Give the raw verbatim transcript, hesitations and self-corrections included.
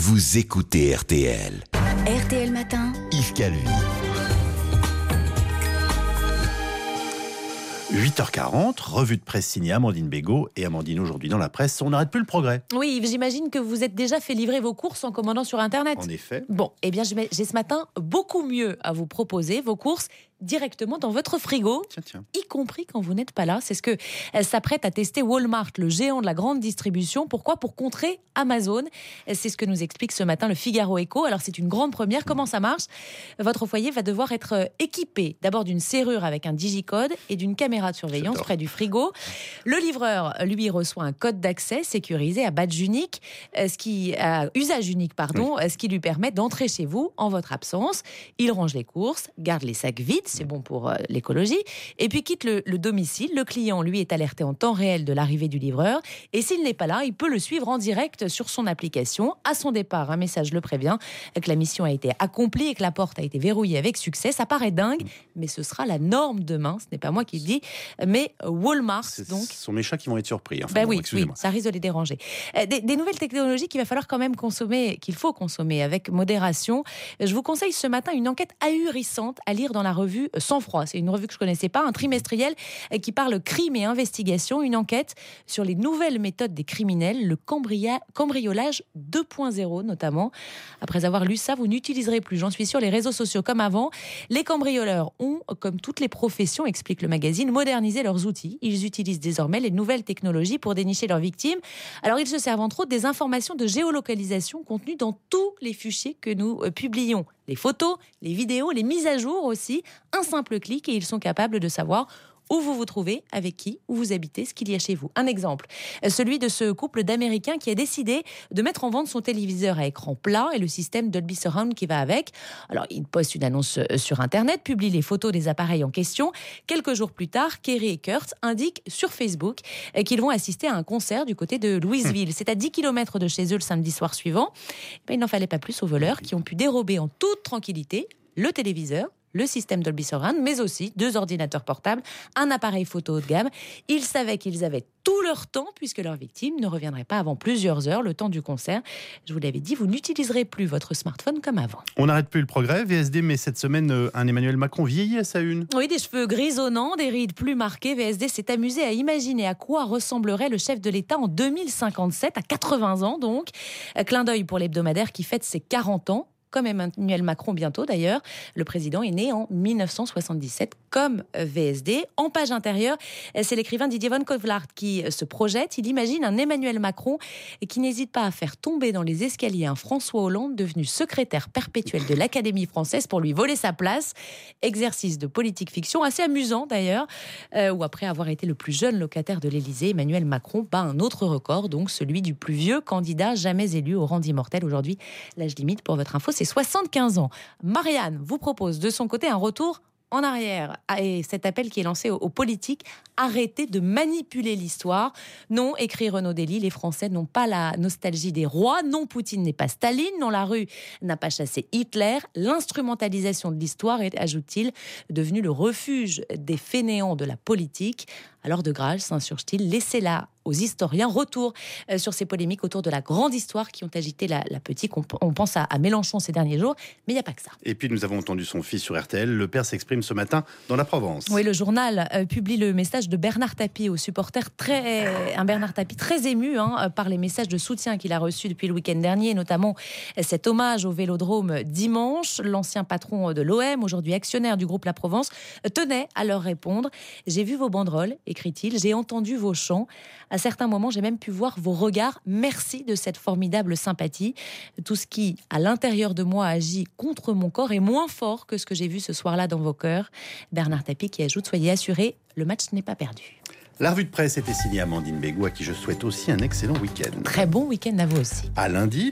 vous écoutez R T L. R T L Matin. Yves Calvi. huit heures quarante, revue de presse signée Amandine Bégaud. Et Amandine, aujourd'hui dans la presse, on n'arrête plus le progrès. Oui, j'imagine que vous êtes déjà fait livrer vos courses en commandant sur Internet. En effet. Bon, eh bien, j'ai ce matin beaucoup mieux à vous proposer. Vos courses directement dans votre frigo, tiens, tiens. y compris quand vous n'êtes pas là. C'est ce que s'apprête à tester Walmart, le géant de la grande distribution. Pourquoi ? Pour contrer Amazon. C'est ce que nous explique ce matin le Figaro Écho. Alors, c'est une grande première. Comment ça marche ? Votre foyer va devoir être équipé d'abord d'une serrure avec un digicode et d'une caméra de surveillance J'adore. près du frigo. Le livreur, lui, reçoit un code d'accès sécurisé à badge unique, ce qui, à usage unique, pardon, oui. ce qui lui permet d'entrer chez vous en votre absence. Il range les courses, garde les sacs vides, c'est bon pour euh, l'écologie, et puis quitte le, le domicile. Le client, lui, est alerté en temps réel de l'arrivée du livreur, et s'il n'est pas là, il peut le suivre en direct sur son application. À son départ, un message le prévient que la mission a été accomplie et que la porte a été verrouillée avec succès. Ça paraît dingue, mais ce sera la norme demain. Ce n'est pas moi qui le dis, mais Walmart. C'est, donc. Ce sont mes chats qui vont être surpris. Enfin, ben bon, oui, oui, ça risque de les déranger. Des, des nouvelles technologies qu'il va falloir quand même consommer, qu'il faut consommer avec modération. Je vous conseille ce matin une enquête ahurissante à lire dans la revue Sans Froid. C'est une revue que je connaissais pas, un trimestriel qui parle crime et investigation. Une enquête sur les nouvelles méthodes des criminels, le cambria- cambriolage deux point zéro notamment. Après avoir lu ça, vous n'utiliserez plus, j'en suis sûre, les réseaux sociaux comme avant. Les cambrioleurs ont, comme toutes les professions, explique le magazine, modernisé leurs outils. Ils utilisent désormais les nouvelles technologies pour dénicher leurs victimes. Alors, ils se servent entre autres des informations de géolocalisation contenues dans tous les fichiers que nous euh, publions. Les photos, les vidéos, les mises à jour aussi. Un simple clic et ils sont capables de savoir où vous vous trouvez, avec qui, où vous habitez, ce qu'il y a chez vous. Un exemple, celui de ce couple d'Américains qui a décidé de mettre en vente son téléviseur à écran plat et le système Dolby Surround qui va avec. Alors, il poste une annonce sur Internet, publie les photos des appareils en question. Quelques jours plus tard, Kerry et Kurt indiquent sur Facebook qu'ils vont assister à un concert du côté de Louisville. C'est à dix kilomètres de chez eux le samedi soir suivant. Mais il n'en fallait pas plus aux voleurs qui ont pu dérober en toute tranquillité le téléviseur, le système Dolby Surround, mais aussi deux ordinateurs portables, un appareil photo haut de gamme. Ils savaient qu'ils avaient tout leur temps puisque leur victime ne reviendrait pas avant plusieurs heures, le temps du concert. Je vous l'avais dit, vous n'utiliserez plus votre smartphone comme avant. On n'arrête plus le progrès. V S D met cette semaine un Emmanuel Macron vieilli à sa une. Oui, des cheveux grisonnants, des rides plus marquées. V S D s'est amusé à imaginer à quoi ressemblerait le chef de l'État en deux mille cinquante-sept, à quatre-vingts ans donc. Clin d'œil pour l'hebdomadaire qui fête ses quarante ans. Comme Emmanuel Macron bientôt d'ailleurs. Le président est né en dix-neuf cent soixante-dix-sept comme V S D. En page intérieure, c'est l'écrivain Didier Van Kovlart qui se projette. Il imagine un Emmanuel Macron qui n'hésite pas à faire tomber dans les escaliers un François Hollande devenu secrétaire perpétuel de l'Académie française pour lui voler sa place. Exercice de politique fiction assez amusant d'ailleurs, euh, où après avoir été le plus jeune locataire de l'Élysée, Emmanuel Macron bat un autre record, donc celui du plus vieux candidat jamais élu au rang d'immortel. Aujourd'hui, l'âge limite pour votre info, c'est soixante-quinze ans. Marianne vous propose de son côté un retour en arrière. Et cet appel qui est lancé aux politiques, arrêtez de manipuler l'histoire. Non, écrit Renaud Dely, les Français n'ont pas la nostalgie des rois. Non, Poutine n'est pas Staline. Non, la rue n'a pas chassé Hitler. L'instrumentalisation de l'histoire est, ajoute-t-il, devenue le refuge des fainéants de la politique. Alors de grâce, s'insurge-t-il, laissez-la aux historiens. Retour euh, sur ces polémiques autour de la grande histoire qui ont agité la, la petite. On, on pense à, à Mélenchon ces derniers jours, mais il n'y a pas que ça. Et puis nous avons entendu son fils sur R T L. Le père s'exprime ce matin dans la Provence. Oui, le journal euh, publie le message de Bernard Tapie aux supporters. Très, un Bernard Tapie très ému hein, par les messages de soutien qu'il a reçus depuis le week-end dernier, notamment euh, cet hommage au Vélodrome dimanche. L'ancien patron de l'O M, aujourd'hui actionnaire du groupe La Provence, euh, tenait à leur répondre. J'ai vu vos banderoles, écrit-il, j'ai entendu vos chants. À certains moments, j'ai même pu voir vos regards. Merci de cette formidable sympathie. Tout ce qui, à l'intérieur de moi, agit contre mon corps est moins fort que ce que j'ai vu ce soir-là dans vos cœurs. Bernard Tapie qui ajoute, soyez assurés, le match n'est pas perdu. La revue de presse était signée Amandine Bégaud, à qui je souhaite aussi un excellent week-end. Très bon week-end à vous aussi. À lundi.